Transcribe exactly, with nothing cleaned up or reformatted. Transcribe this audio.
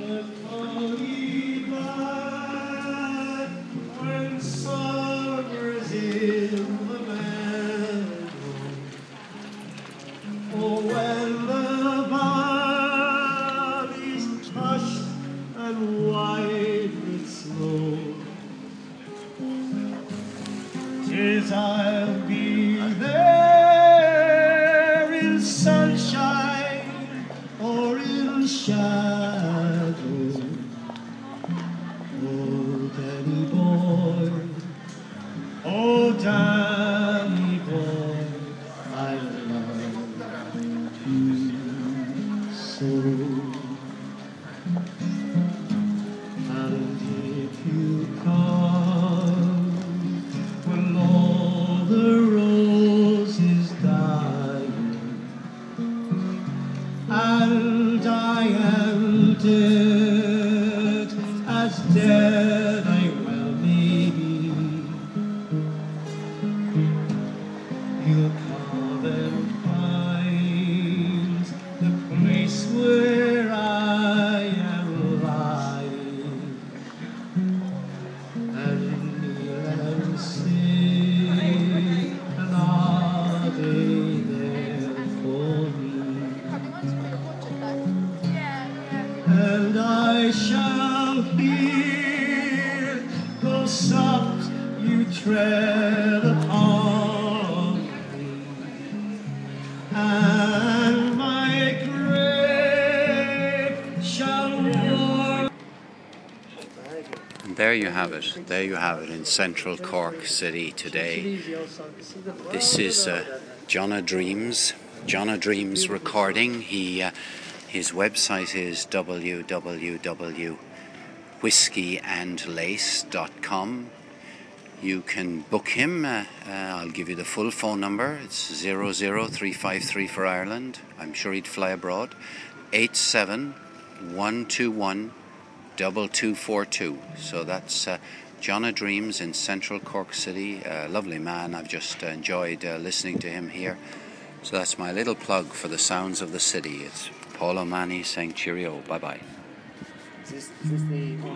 When summer's in the meadow, oh, when the valley's hushed and wide with snow, 'tis I'll be there in sunshine or in shadow. Oh, Danny boy, oh, Danny boy, I love you so. And if you come when all the roses dying and I am dead, as dead I well may be, you'll come and find the place where I am lying, and kneel and say, and are they there for me? And I shall hear those soft you tread upon me, and my grave shall warm. And there you have it. There you have it in central Cork City today. This is uh, John O'Dreams. John O'Dreams recording. He uh, his website is w w w dot whiskey and lace dot com. You can book him. Uh, uh, I'll give you the full phone number. It's zero zero three five three for Ireland. I'm sure he'd fly abroad. eight seven one two one two two four two. So that's uh, John O'Dreams in central Cork City. Uh, lovely man. I've just uh, enjoyed uh, listening to him here. So that's my little plug for the sounds of the city. It's Paul O'Mahony saying cheerio. Bye bye. Is this, is this the